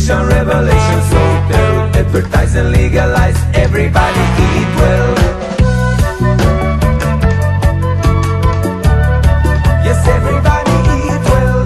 suspicion, revelation, so tell. Advertise and legalize, everybody eat well. Yes, everybody eat well.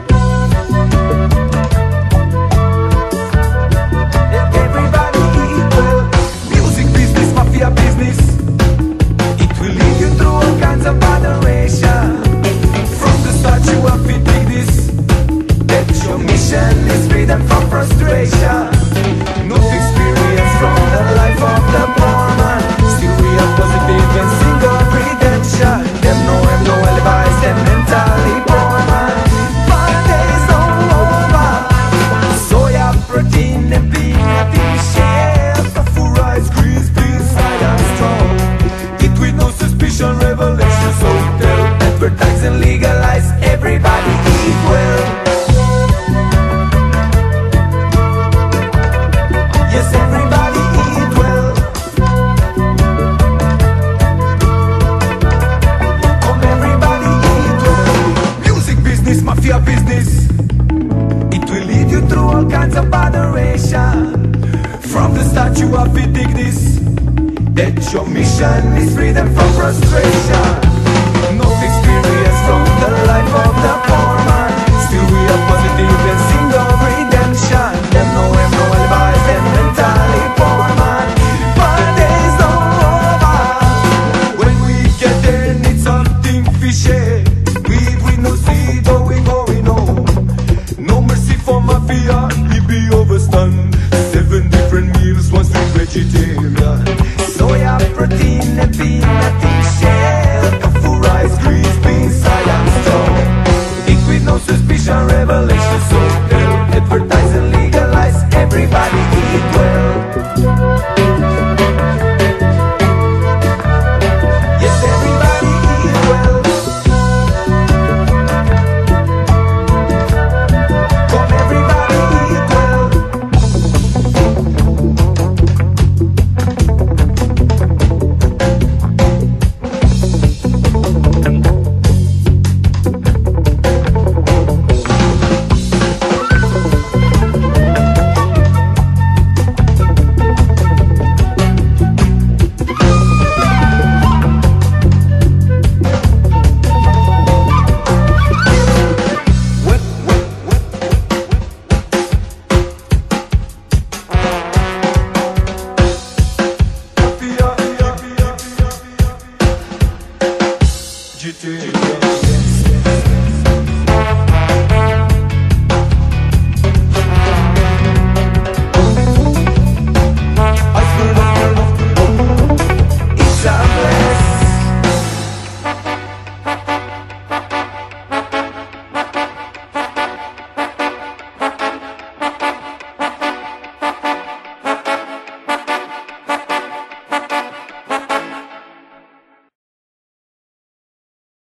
Everybody eat well. Music business, mafia business, it will lead you through all kinds of adoration. From the start you have to take this, that your mission is freedom from frustration. No experience from the life of the poor man, still we are positive and sing of redemption. Them no have no alibis, them mentally poor man. But there is no over. Soya, protein and peanut in share, tofu, rice, greens, beans, side and strong. Eat with no suspicion, revelation, so tell. Advertise and legalize, everybody eat well. Yes, everybody eat well. Come, everybody eat well. Music business, mafia business, it will lead you through all kinds of adoration. From the start you have to dig this, that your mission is freedom from frustration. No experience from the life of the poor man, still we are positive and sing of redemption. Them no have no alibis, them mentally poor man. But there is no over. When we get there, need something fishy. We no see though we going home. No mercy for mafia, he be overstand. 7 different meals, once we vegetarian. Soya, protein and peanut in shell, tofu, rice, greens, beans, side and strong. Eat with no suspicion, revelation, so